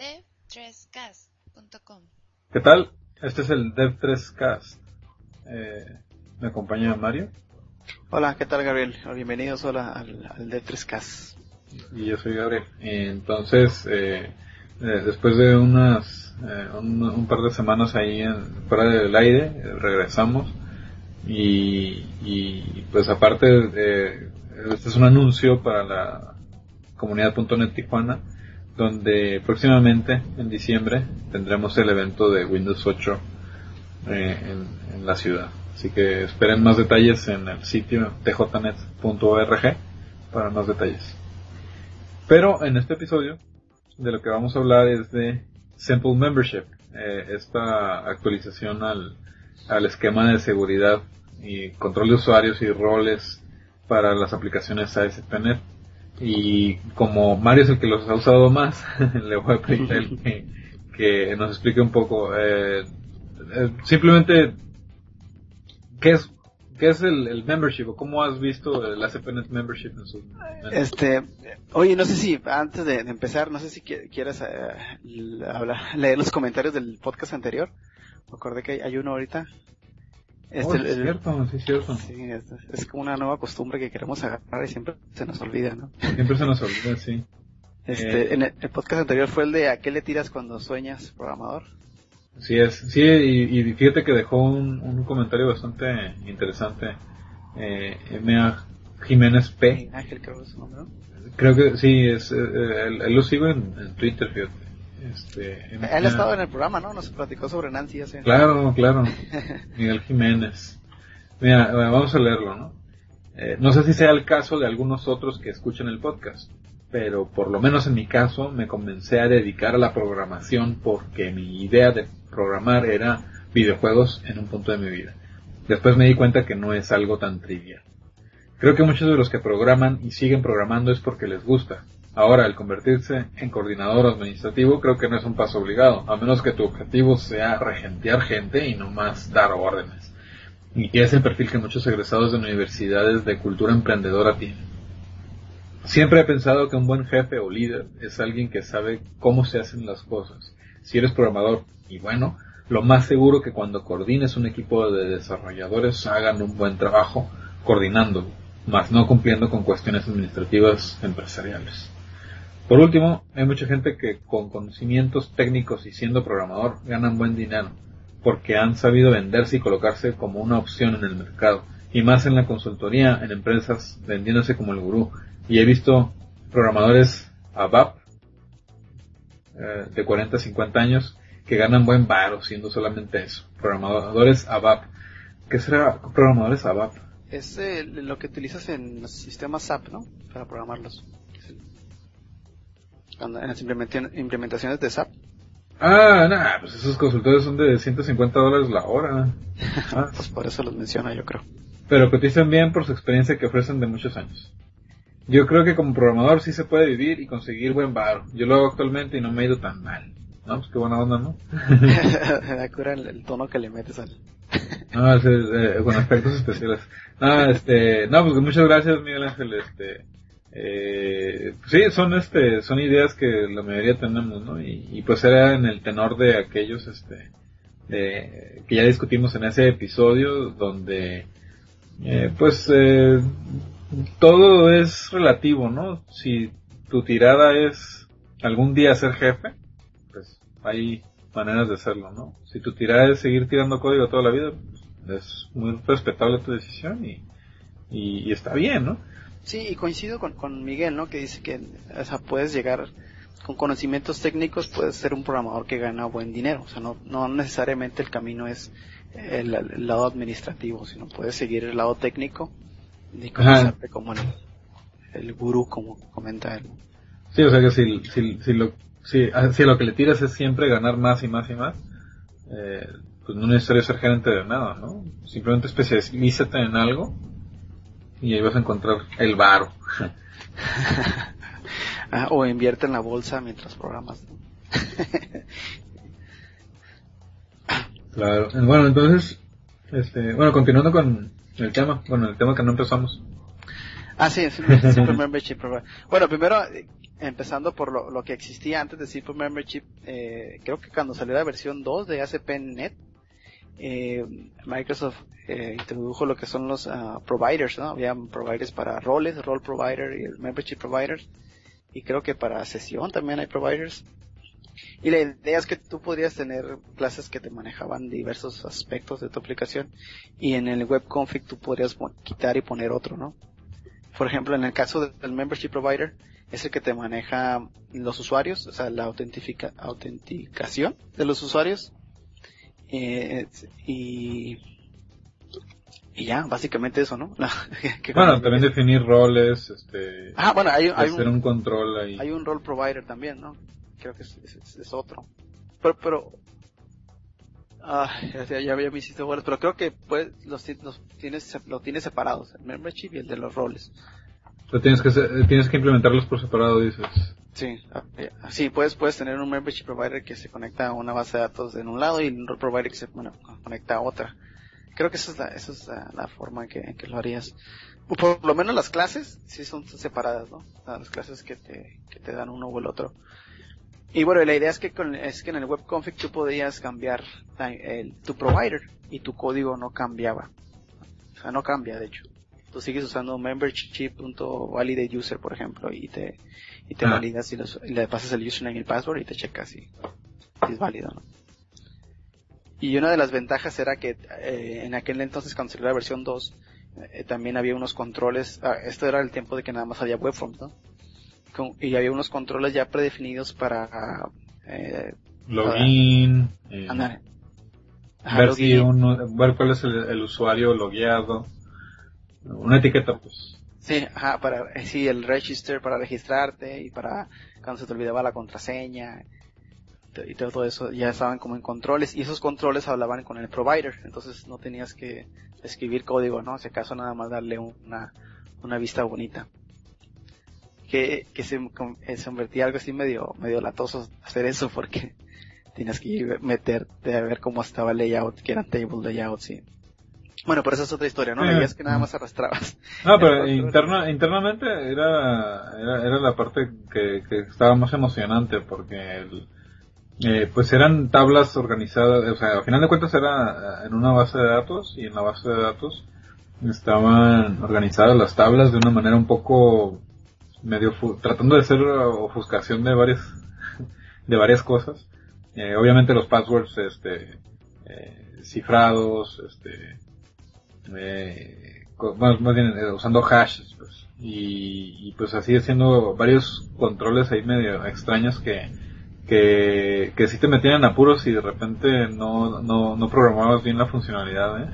dev3cast.com. ¿Qué tal? Este es el Dev3cast. Me acompaña Mario. Hola, ¿qué tal, Gabriel? Bienvenidos al Dev3cast. Y yo soy Gabriel. Entonces, después de un par de semanas ahí fuera del aire, regresamos. Y pues aparte, este es un anuncio para la comunidad.net Tijuana, donde próximamente, en diciembre, tendremos el evento de Windows 8 en la ciudad. Así que esperen más detalles en el sitio tjnet.org para más detalles. Pero en este episodio, de lo que vamos a hablar es de Simple Membership, esta actualización al esquema de seguridad y control de usuarios y roles para las aplicaciones ASP.NET. Y como Mario es el que los ha usado más, le voy a pedir a él que nos explique un poco, simplemente, ¿qué es el membership o cómo has visto el ASP.NET Membership en su momento? Oye, no sé si antes de empezar, no sé si quieres leer los comentarios del podcast anterior. Me acordé que hay uno ahorita. Es cierto. Sí, es como una nueva costumbre que queremos agarrar y siempre se nos olvida, ¿no? Siempre se nos olvida, sí. En el podcast anterior fue el de ¿a qué le tiras cuando sueñas, programador? Sí, y fíjate que dejó un comentario bastante interesante. M.A. Jiménez P. Ángel, creo que es su nombre, ¿no? Creo que sí, él lo sigo en Twitter, fíjate. Él ha estado en el programa, ¿no? Nos platicó sobre Nancy hace... Claro. Miguel Jiménez. Mira, vamos a leerlo, ¿no? No sé si sea el caso de algunos otros que escuchan el podcast, pero por lo menos en mi caso me comencé a dedicar a la programación porque mi idea de programar era videojuegos en un punto de mi vida. Después me di cuenta que no es algo tan trivial. Creo que muchos de los que programan y siguen programando es porque les gusta. Ahora, el convertirse en coordinador administrativo creo que no es un paso obligado, a menos que tu objetivo sea regentear gente y no más dar órdenes. Y es el perfil que muchos egresados de universidades de cultura emprendedora tienen. Siempre he pensado que un buen jefe o líder es alguien que sabe cómo se hacen las cosas. Si eres programador, y bueno, lo más seguro que cuando coordines un equipo de desarrolladores hagan un buen trabajo coordinándolo, más no cumpliendo con cuestiones administrativas empresariales. Por último, hay mucha gente que con conocimientos técnicos y siendo programador ganan buen dinero, porque han sabido venderse y colocarse como una opción en el mercado, y más en la consultoría, en empresas vendiéndose como el gurú. Y he visto programadores ABAP de 40 a 50 años que ganan buen varo siendo solamente eso, programadores ABAP. ¿Qué será programadores ABAP? Es lo que utilizas en los sistemas SAP, ¿no? Para programarlos. En las implementaciones de SAP. Pues esos consultores son de $150 la hora. Pues por eso los menciona, yo creo. Pero cotizan bien por su experiencia que ofrecen de muchos años. Yo creo que como programador sí se puede vivir y conseguir buen varo. Yo lo hago actualmente y no me ha ido tan mal. No, pues qué buena onda, ¿no? Me da cura el tono que le metes al... con aspectos especiales. Pues muchas gracias, Miguel Ángel. Sí, son ideas que la mayoría tenemos, ¿no? Y pues era en el tenor de aquellos, que ya discutimos en ese episodio, donde, todo es relativo, ¿no? Si tu tirada es algún día ser jefe, pues hay maneras de hacerlo, ¿no? Si tu tirada es seguir tirando código toda la vida, pues, es muy respetable tu decisión y está bien, ¿no? Sí, y coincido con Miguel, ¿no? Que dice que, o sea, puedes llegar con conocimientos técnicos, puedes ser un programador que gana buen dinero. O sea, no necesariamente el camino es el lado administrativo, sino puedes seguir el lado técnico y comenzarte como el gurú, como comenta él. Sí, o sea que si lo que le tiras es siempre ganar más y más y más, pues no es necesario ser gerente de nada, ¿no? Simplemente especialízate en algo y ahí vas a encontrar el varo. O invierte en la bolsa mientras programas, ¿no? Claro. Bueno, entonces, continuando con el tema que no empezamos. Sí, Super Membership. Bueno, primero empezando por lo que existía antes de Simple Membership, creo que cuando salió la versión 2 de ASP.NET, Microsoft introdujo lo que son los providers, ¿no? Había providers para roles, role provider y el membership providers, y creo que para sesión también hay providers. Y la idea es que tú podrías tener clases que te manejaban diversos aspectos de tu aplicación, y en el web config tú podrías quitar y poner otro, ¿no? Por ejemplo, en el caso del membership provider, es el que te maneja los usuarios, o sea, la autenticación de los usuarios, y ya, básicamente eso, ¿no? Bueno, también definir roles, bueno, hacer un control ahí. Hay un role provider también, ¿no? Creo que es otro. Pero ya me hiciste bolas, pero creo que pues lo tienes separados, el membership y el de los roles. Tienes que implementarlos por separado, dices. Sí, puedes tener un membership provider que se conecta a una base de datos en un lado y un role provider que se conecta a otra. Creo que esa es la forma en que lo harías. Por lo menos las clases sí son separadas, ¿no? Las clases que te dan uno o el otro. Y bueno, la idea es que en el web config tú podías cambiar tu provider y tu código no cambiaba. O sea, no cambia, de hecho. Tú sigues usando membership.validateUser, por ejemplo, y te validas y le pasas el username y el password y te checas si es válido, ¿no? Y una de las ventajas era que en aquel entonces, cuando salió la versión 2, también había unos controles. Esto era el tiempo de que nada más había webforms, ¿no? Y había unos controles ya predefinidos para login, ver ver cuál es el usuario logueado, una etiqueta, pues. Sí, el register para registrarte, y para cuando se te olvidaba la contraseña y todo eso ya estaban como en controles, y esos controles hablaban con el provider, entonces no tenías que escribir código, ¿no? Si acaso nada más darle una vista bonita. Que se convertía algo así medio latoso hacer eso, porque tienes que meterte a ver cómo estaba el layout, que eran table layouts, sí. Bueno, pero esa es otra historia, ¿no? La idea es que nada más arrastrabas. No, pero internamente era la parte que estaba más emocionante, porque pues eran tablas organizadas, o sea, al final de cuentas era en una base de datos, y en la base de datos estaban organizadas las tablas de una manera un poco tratando de hacer ofuscación de varias cosas. Obviamente los passwords cifrados, más bien usando hashes, pues, y pues así haciendo varios controles ahí medio extraños que sí te metían en apuros y de repente no programabas bien la funcionalidad,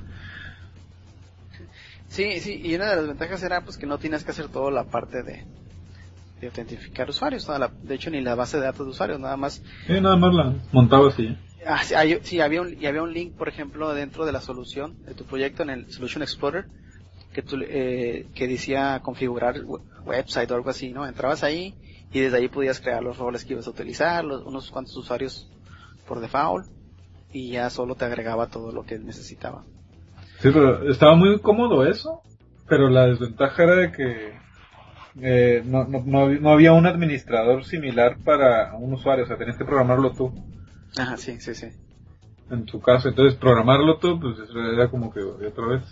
Sí, y una de las ventajas era pues que no tienes que hacer toda la parte de autentificar usuarios, ¿no? De hecho ni la base de datos de usuarios, nada más. Sí, nada más la montabas y había un link, por ejemplo, dentro de la solución de tu proyecto en el Solution Explorer que decía configurar website o algo así, ¿no? Entrabas ahí y desde ahí podías crear los roles que ibas a utilizar, unos cuantos usuarios por default, y ya solo te agregaba todo lo que necesitaba. Sí, pero estaba muy cómodo eso, pero la desventaja era de que no había un administrador similar para un usuario, o sea, tenías que programarlo tú. Ajá, sí. En tu caso, entonces programarlo tú, pues era como que otra vez.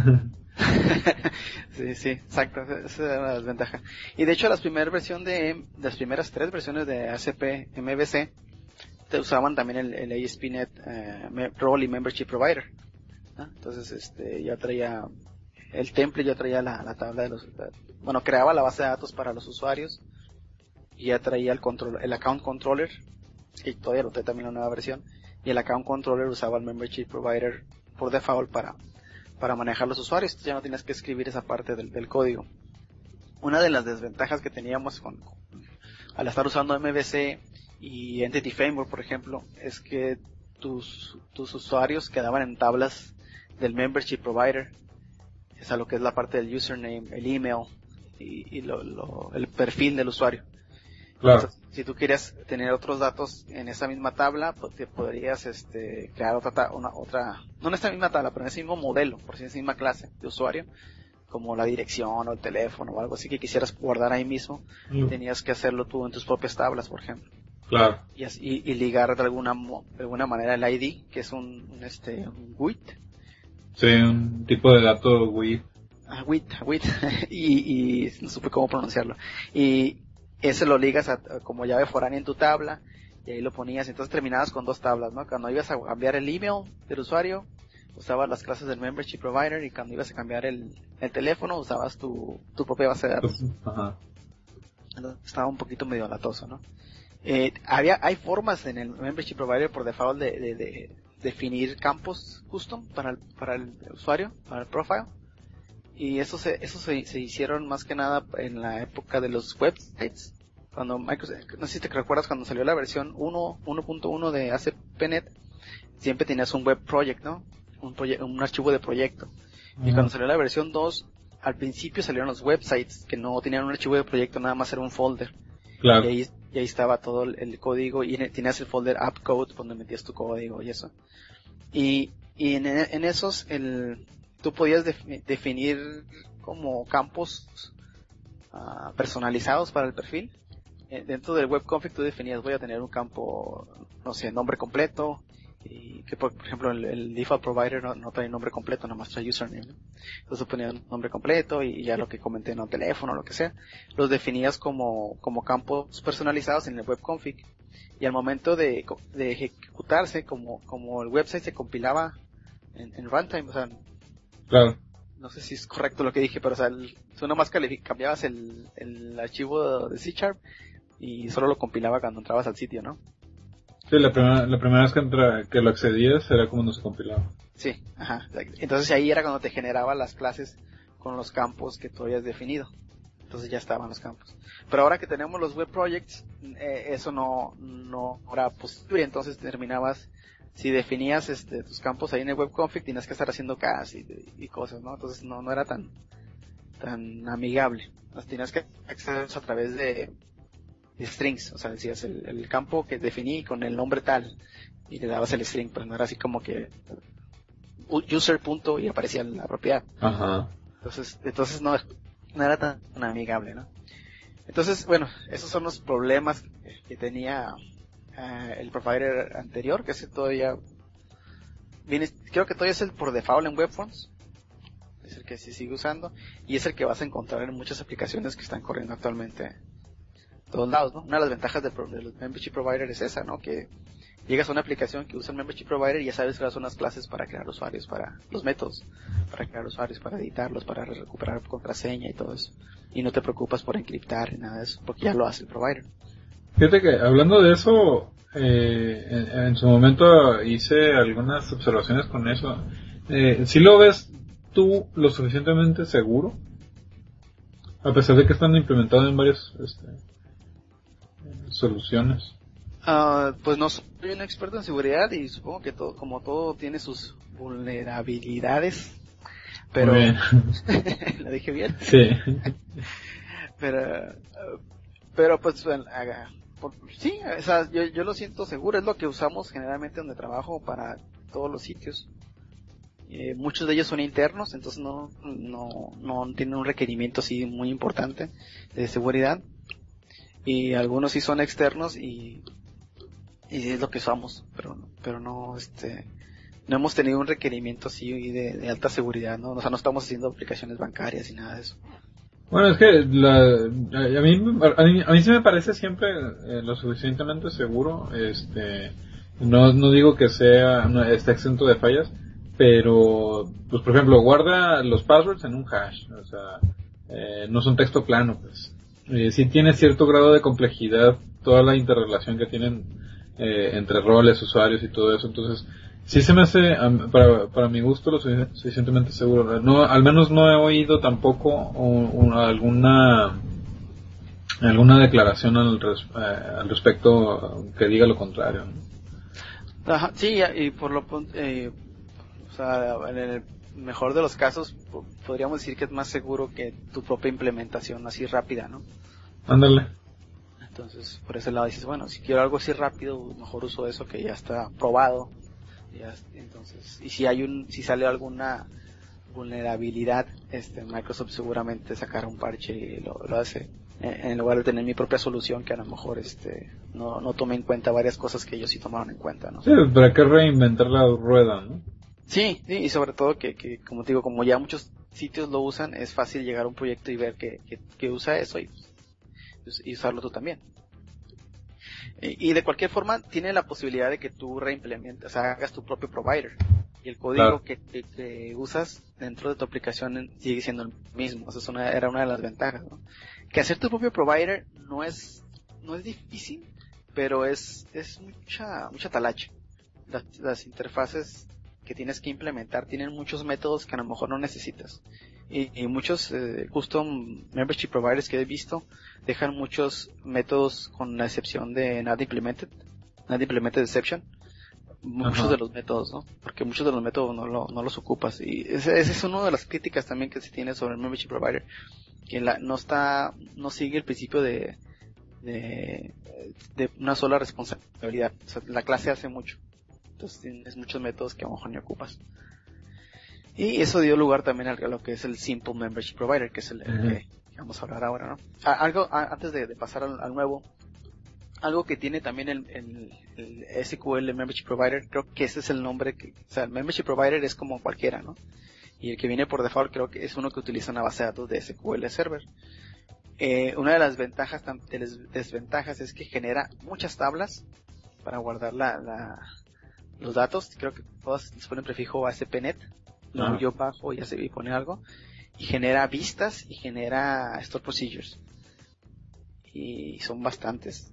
Sí, exacto, esa era la desventaja. Y de hecho las primeras 3 versiones de ASP MVC te usaban también el ASP.NET Role y Membership Provider, ¿no? Entonces ya traía el template, ya traía la tabla de creaba la base de datos para los usuarios, y ya traía el account controller, que todavía lo trae también la nueva versión, y el account controller usaba el Membership Provider por default para manejar los usuarios. Entonces ya no tienes que escribir esa parte del código. Una de las desventajas que teníamos al estar usando MVC y Entity Framework, por ejemplo, es que tus usuarios quedaban en tablas del Membership Provider, o sea, lo que es la parte del username, el email y el perfil del usuario. Claro. Entonces, si tú querías tener otros datos en esa misma tabla, pues te podrías crear otra, no en esta misma tabla, pero en ese mismo modelo, por si en esa misma clase de usuario, como la dirección o el teléfono o algo así que quisieras guardar ahí mismo, tenías que hacerlo tú en tus propias tablas, por ejemplo. Claro. Y ligar de alguna manera el ID, que es un WIT. Sí, un tipo de dato WIT. WIT. y no supe cómo pronunciarlo. Y ese lo ligas como llave foránea en tu tabla, y ahí lo ponías. Entonces terminabas con 2 tablas, ¿no? Cuando ibas a cambiar el email del usuario, usabas las clases del membership provider, y cuando ibas a cambiar el teléfono, usabas tu propia base de datos. Ajá. Entonces, estaba un poquito medio latoso, ¿no? Hay formas en el membership provider por default de definir campos custom para el usuario, para el profile, y eso se hicieron más que nada en la época de los websites, cuando Microsoft, no sé si te recuerdas cuando salió la versión 1.1 de ASP.NET, siempre tenías un web project, ¿no? Un archivo de proyecto. Y cuando salió la versión 2, al principio salieron los websites que no tenían un archivo de proyecto, nada más era un folder. Claro. Y ahí estaba todo el código, y tenías el folder app code donde metías tu código y eso. Y en esos tú podías definir como campos personalizados para el perfil. Dentro del web config tú definías, voy a tener un campo, no sé, nombre completo, y que por ejemplo el default provider no trae nombre completo, nomás trae username, ¿no? Entonces ponías nombre completo y ya lo que comenté, no, teléfono, lo que sea, los definías como campos personalizados en el web config, y al momento de ejecutarse, como el website se compilaba en runtime, o sea, claro, no sé si es correcto lo que dije, pero o sea, tú nomás cambiabas el archivo de C# y solo lo compilaba cuando entrabas al sitio, ¿no? sí, la primera vez que lo accedías era como no se compilaba. Sí, ajá. Entonces ahí era cuando te generaba las clases con los campos que tú habías definido. Entonces ya estaban los campos. Pero ahora que tenemos los web projects, eso no era posible. Entonces terminabas, si definías tus campos ahí en el web config, tenías que estar haciendo cas y cosas, ¿no? Entonces no era tan amigable. Entonces tenías que acceder a través de strings, o sea, decías el campo que definí con el nombre tal, y le dabas el string, pero no era así como que user punto y aparecía la propiedad. Ajá. Entonces no era tan amigable, ¿no? Entonces, bueno, esos son los problemas que tenía el provider anterior, que ese todavía creo que todavía es el por default en WebForms, es el que se sigue usando, y es el que vas a encontrar en muchas aplicaciones que están corriendo actualmente todos lados, ¿no? Una de las ventajas del membership provider es esa, ¿no? Que llegas a una aplicación que usa el membership provider y ya sabes cuáles son las clases para crear usuarios, para los métodos, para crear usuarios, para editarlos, para recuperar contraseña y todo eso. Y no te preocupas por encriptar ni nada de eso, porque ya lo hace el provider. Fíjate que hablando de eso, en su momento hice algunas observaciones con eso. ¿Sí lo ves tú lo suficientemente seguro? A pesar de que están implementados en varias soluciones. Pues no soy un experto en seguridad y supongo que como todo tiene sus vulnerabilidades, pero muy bien. ¿lo dije bien? Sí. pero pues bueno, sí, o sea, yo lo siento seguro, es lo que usamos generalmente donde trabajo para todos los sitios. Muchos de ellos son internos, entonces no tienen un requerimiento así muy importante de seguridad, y algunos sí son externos y es lo que usamos, pero no hemos tenido un requerimiento así de alta seguridad, ¿no? O sea, no estamos haciendo aplicaciones bancarias y nada de eso. Bueno, es que a mí sí me parece siempre lo suficientemente seguro. No digo que esté exento de fallas, pero pues por ejemplo guarda los passwords en un hash, o sea, no son texto plano, pues. Sí tiene cierto grado de complejidad toda la interrelación que tienen entre roles, usuarios y todo eso, entonces sí se me hace para mi gusto lo suficientemente seguro. No, al menos no he oído tampoco alguna declaración al respecto que diga lo contrario, ¿no? Ajá, sí, y por lo o sea, en el mejor de los casos podríamos decir que es más seguro que tu propia implementación así rápida, ¿no? Ándale. Entonces, por ese lado dices, bueno, si quiero algo así rápido, mejor uso eso que ya está probado. Entonces, y si sale alguna vulnerabilidad, Microsoft seguramente sacará un parche y lo hace, en lugar de tener mi propia solución que a lo mejor no tome en cuenta varias cosas que ellos sí tomaron en cuenta, ¿no? Sí, ¿para qué reinventar la rueda, no? Sí, y sobre todo que como te digo, como ya muchos sitios lo usan, es fácil llegar a un proyecto y ver que usa eso y usarlo tú también. Y de cualquier forma, tiene la posibilidad de que tú reimplementes, o sea, hagas tu propio provider. Y el código que usas dentro de tu aplicación sigue siendo el mismo. O sea, era una de las ventajas, ¿no? Que hacer tu propio provider no es difícil, pero es mucha talacha. Las interfaces que tienes que implementar tienen muchos métodos que a lo mejor no necesitas. Y muchos custom membership providers que he visto dejan muchos métodos con la excepción de not implemented exception. Muchos de los métodos, ¿no? Porque muchos de los métodos no los ocupas. Y esa es una de las críticas también que se tiene sobre el membership provider, que no sigue el principio de una sola responsabilidad. O sea, la clase hace mucho. Entonces tienes muchos métodos que a lo mejor ni ocupas. Y eso dio lugar también a lo que es el Simple Membership Provider, que es el que vamos a hablar ahora, ¿no? Antes de pasar al nuevo, algo que tiene también el SQL Membership Provider, creo que ese es el nombre o sea, el Membership Provider es como cualquiera, ¿no? Y el que viene por default creo que es uno que utiliza una base de datos de SQL Server. Una de las desventajas es que genera muchas tablas para guardar los datos. Creo que todas les ponen prefijo ASP.NET. Yo bajo y pone algo. Y genera vistas y genera store procedures. Y son bastantes.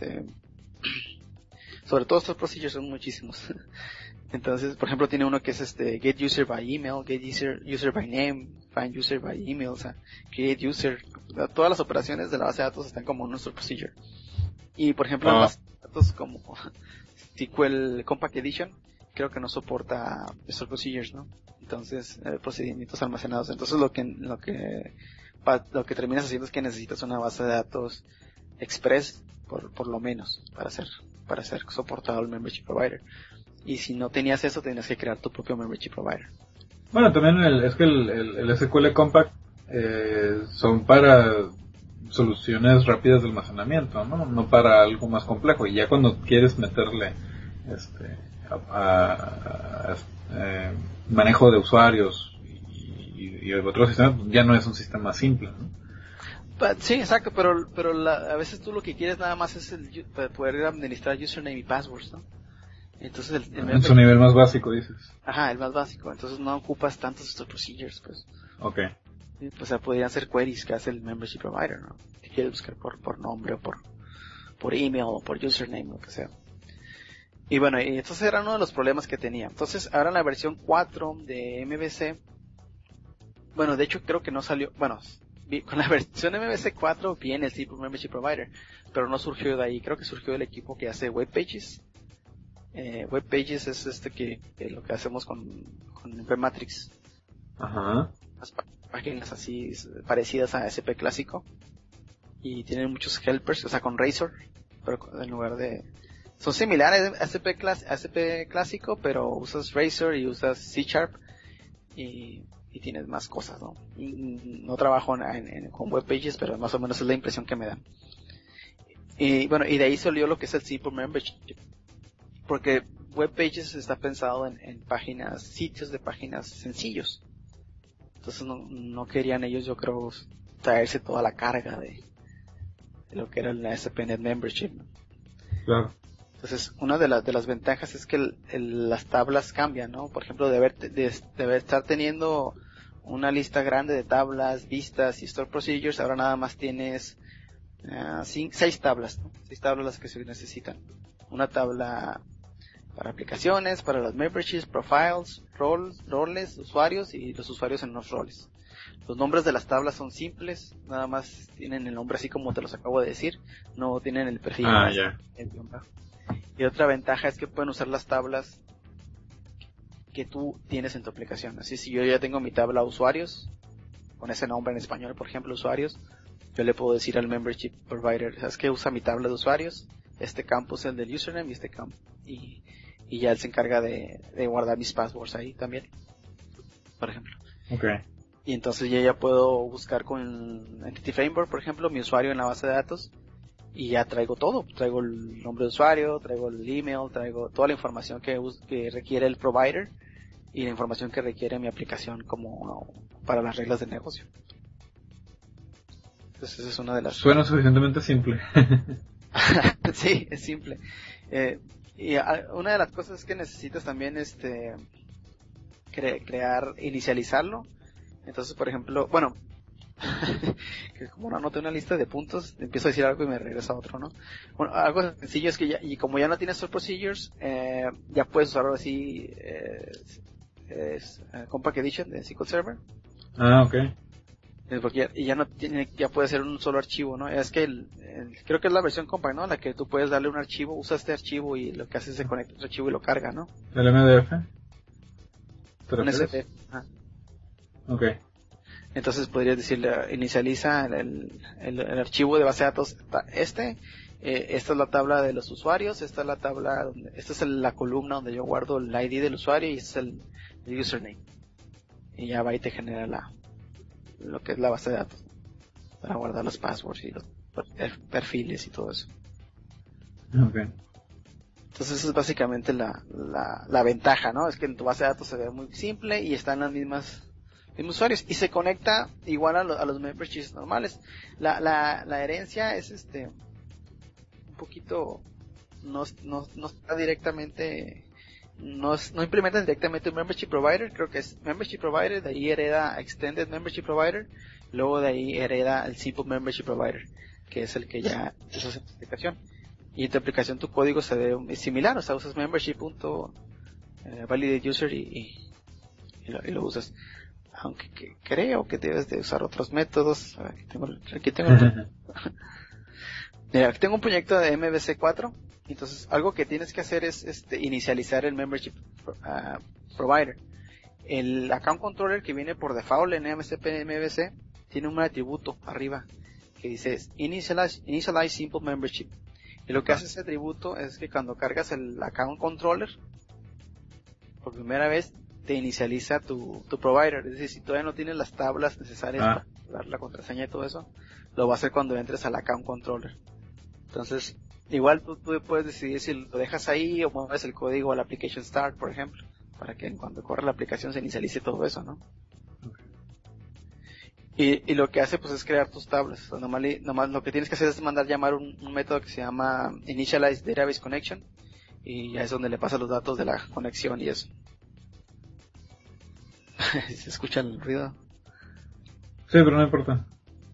Sobre todo estos procedures son muchísimos. Entonces, por ejemplo, tiene uno que es get user by email, get user by name, find user by email, o sea, create user. Todas las operaciones de la base de datos están como en nuestro procedure. Y por ejemplo, en las bases de datos como SQL Compact Edition, creo que no soporta store procedures, ¿no? Entonces, procedimientos almacenados. Entonces, lo que terminas haciendo es que necesitas una base de datos express, por lo menos, para ser soportado el membership provider. Y si no tenías eso, tenías que crear tu propio membership provider. Bueno, también es que el SQL Compact son para soluciones rápidas de almacenamiento, ¿no? No para algo más complejo. Y ya cuando quieres meterle manejo de usuarios y otros sistemas, ya no es un sistema simple, ¿no? Sí, exacto, pero a veces tú lo que quieres nada más es poder administrar username y passwords, ¿no? Entonces en su nivel más básico, dices. Ajá, el más básico. Entonces no ocupas tantos estos procedures, pues. Okay. Pues, o sea, podrían ser queries que hace el membership provider, ¿no? Te quieres buscar por nombre o por email o por username, lo que sea. Y bueno, y entonces era uno de los problemas que tenía. Entonces, ahora en la versión 4 de MVC, bueno, de hecho creo que no salió, bueno, con la versión MVC 4 viene el Simple Membership Provider, pero no surgió de ahí, creo que surgió del equipo que hace webpages. Webpages es que lo que hacemos con Webmatrix. Ajá. Las páginas así parecidas a ASP clásico. Y tienen muchos helpers, o sea, con Razor, pero en lugar de... Son similares a ASP clásico, pero usas Razor y usas C# y tienes más cosas, ¿no? Y no trabajo con Webpages, pero más o menos es la impresión que me dan. Y bueno, y de ahí salió lo que es el Simple Membership. Porque Webpages está pensado en sitios de páginas sencillos. Entonces no querían ellos, yo creo, traerse toda la carga de lo que era el ASP.NET Membership, ¿no? Claro. Entonces, una de las ventajas es que las tablas cambian, ¿no? Por ejemplo, de estar teniendo una lista grande de tablas, vistas y store procedures, ahora nada más tienes 6 tablas, ¿no? 6 tablas las que se necesitan. Una tabla para aplicaciones, para los memberships, profiles, roles, usuarios y los usuarios en los roles. Los nombres de las tablas son simples, nada más tienen el nombre así como te los acabo de decir, no tienen el perfil. Ya. Y otra ventaja es que pueden usar las tablas que tú tienes en tu aplicación. Así, si yo ya tengo mi tabla usuarios, con ese nombre en español, por ejemplo, usuarios, yo le puedo decir al membership provider, ¿sabes qué? Usa mi tabla de usuarios, este campo es el del username y este campo. Y ya él se encarga de guardar mis passwords ahí también, por ejemplo. Okay. Y entonces yo ya puedo buscar con Entity Framework, por ejemplo, mi usuario en la base de datos, y ya traigo todo. Traigo el nombre de usuario, traigo el email, traigo toda la información que requiere el provider y la información que requiere mi aplicación como para las reglas del negocio. Entonces esa es una de las... Suena suficientemente simple. Sí, es simple. Y una de las cosas es que necesitas también inicializarlo. Entonces, por ejemplo, bueno, que como no anoté una lista de puntos, empiezo a decir algo y me regresa a otro, ¿no? Bueno, algo sencillo es que ya, y como ya no tienes stored procedures, ya puedes usar ahora sí Compact Edition de SQL Server. Ah, ok. Porque ya puede ser un solo archivo, ¿no? Es que creo que es la versión Compact, ¿no? La que tú puedes darle un archivo, usa este archivo y lo que hace es se conecta a otro archivo y lo carga, ¿no? ¿El MDF? ¿Te Un refieres? SD. Ajá. Ok. Entonces podrías decirle, inicializa el archivo de base de datos, esta es la tabla de los usuarios, esta es la tabla, esta es la columna donde yo guardo el ID del usuario y este es el username. Y ya va y te genera lo que es la base de datos para guardar los passwords y los perfiles y todo eso. Ok. Entonces esa es básicamente la ventaja, ¿no? Es que en tu base de datos se ve muy simple y están las mismos usuarios y se conecta igual a los memberships normales. La herencia es un poquito no está directamente no implementa directamente un membership provider, creo que es membership provider, de ahí hereda extended membership provider, luego de ahí hereda el simple membership provider, que es el que ya usas en tu aplicación. Y en tu aplicación tu código se ve similar, o sea, usas membership.validate user y lo usas. Aunque creo que debes de usar otros métodos. Aquí tengo Mira, aquí tengo un proyecto de MVC4. Entonces, algo que tienes que hacer es inicializar el membership provider. El account controller que viene por default en MCP MVC tiene un atributo arriba que dice initialize simple membership. Y lo que hace ese atributo es que cuando cargas el account controller por primera vez te inicializa tu provider. Es decir, si todavía no tienes las tablas necesarias para dar la contraseña y todo eso, lo va a hacer cuando entres al account controller. Entonces, igual tú puedes decidir si lo dejas ahí o mueves el código al application start, por ejemplo, para que cuando corra la aplicación se inicialice todo eso, ¿no? Okay. Y lo que hace pues es crear tus tablas. O sea, nomás lo que tienes que hacer es mandar llamar un método que se llama Initialize Database Connection y ya es donde le pasa los datos de la conexión y eso. ¿Se escucha el ruido? Sí, pero no importa.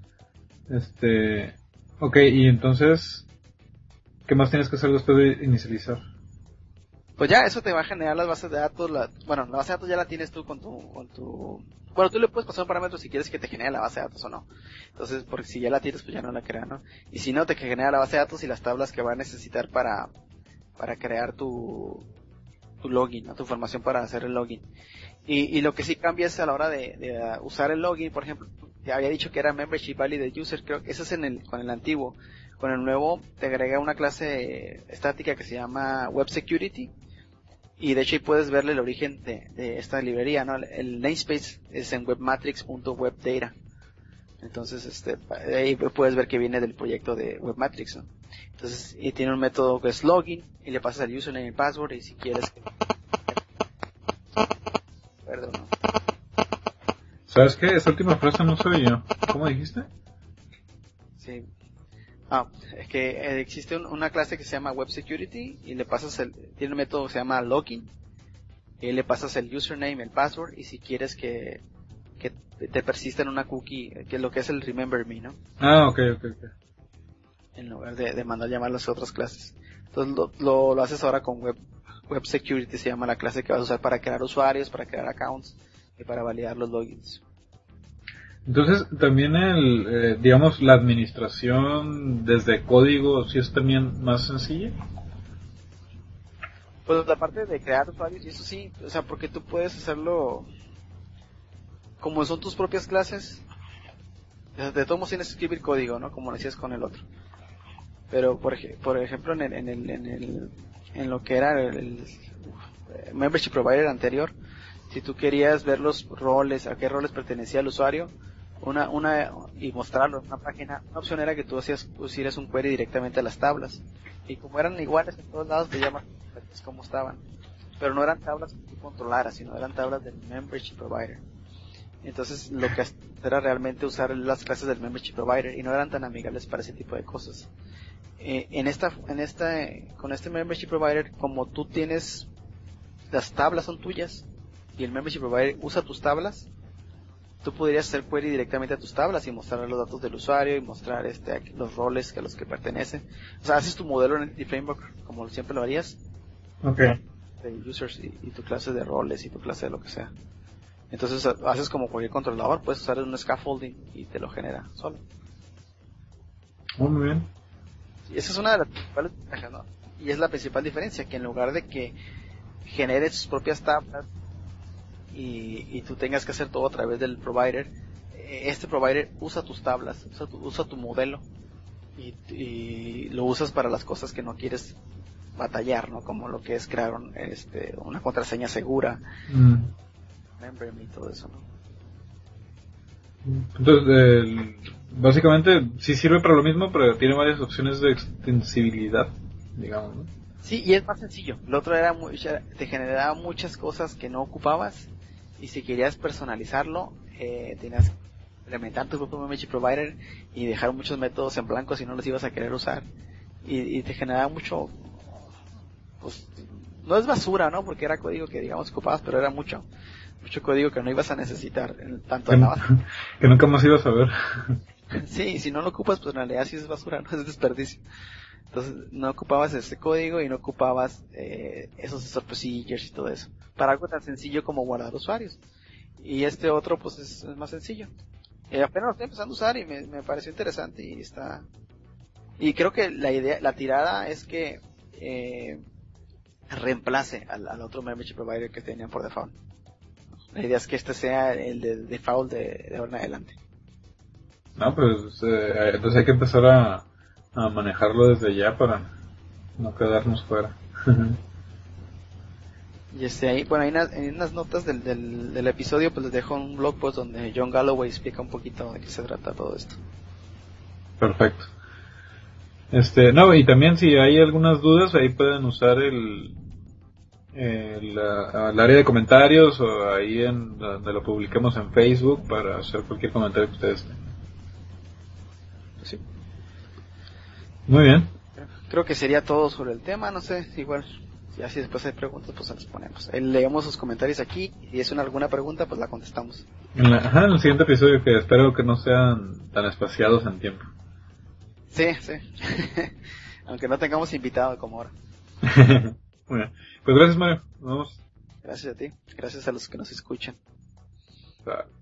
Ok, y entonces, ¿qué más tienes que hacer después de inicializar? Pues ya, eso te va a generar las bases de datos. La base de datos ya la tienes tú con tu... Bueno, tú le puedes pasar un parámetro si quieres que te genere la base de datos o no. Entonces, porque si ya la tienes, pues ya no la crea, ¿no? Y si no, te genera la base de datos y las tablas que va a necesitar para crear tu login, ¿no? Tu información para hacer el login. Y lo que sí cambia es a la hora de usar el login, por ejemplo, te había dicho que era membership validate user, creo que eso es con el antiguo. Con el nuevo te agrega una clase estática que se llama web security y de hecho ahí puedes verle el origen de esta librería, ¿no? El namespace es en webmatrix.webdata. Entonces, ahí puedes ver que viene del proyecto de Webmatrix, ¿no? Entonces, y tiene un método que es login y le pasas el username y password y si quieres Perdón, ¿no? ¿Sabes qué? Esa última frase no soy yo. ¿Cómo dijiste? Sí. Es que existe una clase que se llama Web Security y le pasas tiene un método que se llama login y le pasas el username, el password y si quieres que te persista en una cookie, que es lo que es el remember me, ¿no? Ok. En lugar de mandar llamar a las otras clases. Entonces lo haces ahora con Web Security, se llama la clase que vas a usar para crear usuarios, para crear accounts y para validar los logins. Entonces, también digamos, la administración desde código, ¿sí es también más sencilla? Pues la parte de crear usuarios, y eso sí, o sea, porque tú puedes hacerlo como son tus propias clases, de todos modos tienes que escribir código, ¿no? Como decías con el otro. Pero, por ejemplo, en lo que era el membership provider anterior, Si tú querías ver los roles, a qué roles pertenecía el usuario, y mostrarlo en una página, una opción era que tú pusieras un query directamente a las tablas. Y como eran iguales en todos lados, te llaman como estaban. Pero no eran tablas que tú controlaras, sino eran tablas del membership provider. Entonces lo que era realmente usar las clases del membership provider y no eran tan amigables para ese tipo de cosas. Con este membership provider, como tú tienes, las tablas son tuyas y el membership provider usa tus tablas, tú podrías hacer query directamente a tus tablas y mostrar los datos del usuario y mostrar los roles a los que pertenecen. O sea, haces tu modelo en Entity Framework como siempre lo harías. Okay. De users y tu clase de roles y tu clase de lo que sea. Entonces haces como cualquier controlador, puedes usar un scaffolding y te lo genera solo. Muy bien. Y esa es una de las principales ventajas, ¿no? Y es la principal diferencia, que en lugar de que genere sus propias tablas y tú tengas que hacer todo a través del provider, este provider usa tus tablas, usa tu modelo y lo usas para las cosas que no quieres batallar, ¿no? Como lo que es crear una contraseña segura, memberme y todo eso, ¿no? Entonces, básicamente sí sirve para lo mismo, pero tiene varias opciones de extensibilidad, digamos, ¿no? Sí, y es más sencillo. Lo otro era te generaba muchas cosas que no ocupabas, y si querías personalizarlo, tenías que implementar tu propio membership provider y dejar muchos métodos en blanco si no los ibas a querer usar, y te generaba mucho, pues, no es basura, ¿no? Porque era código que digamos ocupabas, pero era mucho código que no ibas a necesitar tanto en la base. Que nunca más ibas a ver. Sí, si no lo ocupas, pues en realidad sí es basura, no es desperdicio. Entonces no ocupabas ese código y no ocupabas esos store procedures y todo eso para algo tan sencillo como guardar usuarios. Y este otro pues es más sencillo. Apenas lo estoy empezando a usar y me pareció interesante y creo que la tirada es que reemplace al otro membership provider que tenían por default. La idea es que este sea el de default de ahora en adelante. No, pues entonces hay que empezar a manejarlo desde ya para no quedarnos fuera. Y ahí, bueno, en unas notas del episodio pues les dejo un blog post donde John Galloway explica un poquito de qué se trata todo esto. Perfecto. No, y también si hay algunas dudas ahí pueden usar el área de comentarios o ahí donde lo publiquemos en Facebook para hacer cualquier comentario que ustedes tengan. Pues sí. Muy bien. Creo que sería todo sobre el tema, no sé, igual, si así después hay preguntas, pues las ponemos. Leemos sus comentarios aquí, y si es alguna pregunta, pues la contestamos. En el siguiente episodio, que espero que no sean tan espaciados en tiempo. Sí. Aunque no tengamos invitado como ahora. Bueno, pues gracias, Mario. Nos vemos. Gracias a ti, gracias a los que nos escuchan. Bye.